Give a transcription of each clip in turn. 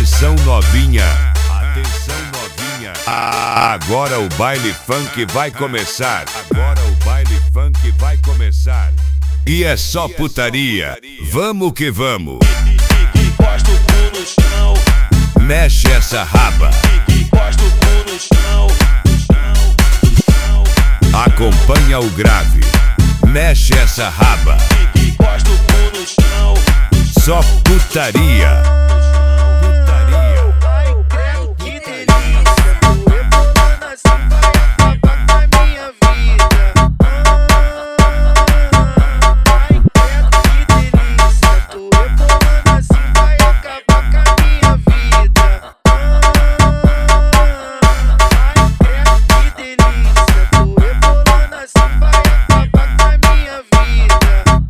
Atenção novinha, atenção novinha. Agora o baile funk vai começar. Agora o baile funk vai começar. E é só putaria. Vamos que vamos. Encosta o cu no chão. Mexe essa raba. Encosta o cu no chão. Acompanha o grave. Mexe essa raba. Encosta o cu no chão. Só putaria. Putaria. Ai, credo, que delícia. Tu rebolando assim vai acabar com a minha vida. Ai, credo, que delícia. Tu rebolando assim vai acabar com a minha vida. Ai, credo, que delícia. Tu rebolando assim vai acabar com a minha vida.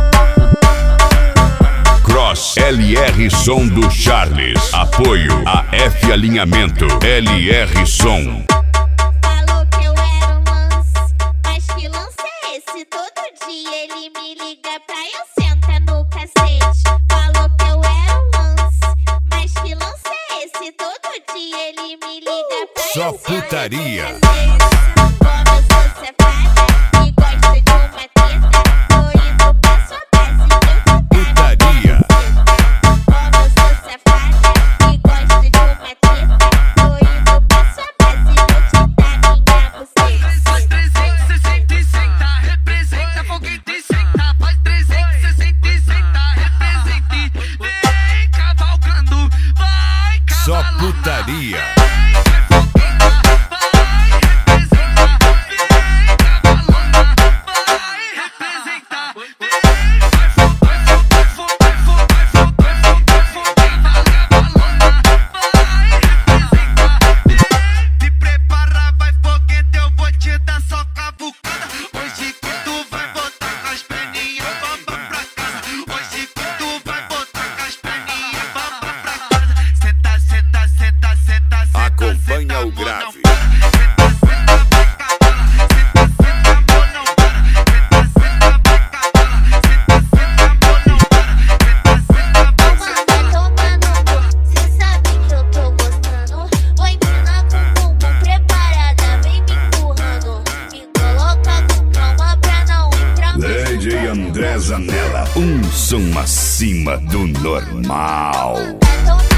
Cross LR Som do Charles. Apoio a F Alinhamento. LR Som. Falou que eu era um lance, mas que lance é esse? Todo dia ele me liga pra eu sentar no cacete. Falou que eu era um lance, mas que lance é esse? Todo dia ele me liga pra Só eu sentar putaria. no cacete. Como eu sou safada e gosto de uma treta, tô indo pra sua casa e eu te Putaria. Como eu sou safada e gosto de uma treta, tô indo pra sua casa e vou te dar minha buceta. Faz 360, representa, foguete e senta. Faz 360, represente. Vem cavalgando, vai cavalando. Só putaria. Acompanha o grave. Cê sabe que eu tô gostando. Vou empinar com o bumbum preparada, vem me empurrando. Me coloca com calma pra não entrar mais. DJ André Zanella. Um som acima do normal. Então